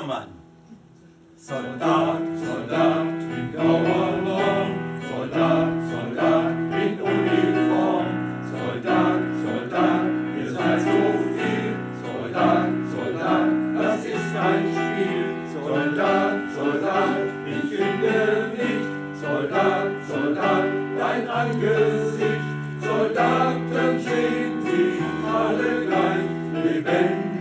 Mann. Soldat, Soldat in Dauernorm, Soldat, Soldat in Uniform, Soldat, Soldat, ihr seid so viel, Soldat, Soldat, das ist kein Spiel, Soldat, Soldat, ich finde nicht, Soldat, Soldat, dein Angesicht, Soldaten sehen sich alle gleich, lebendig.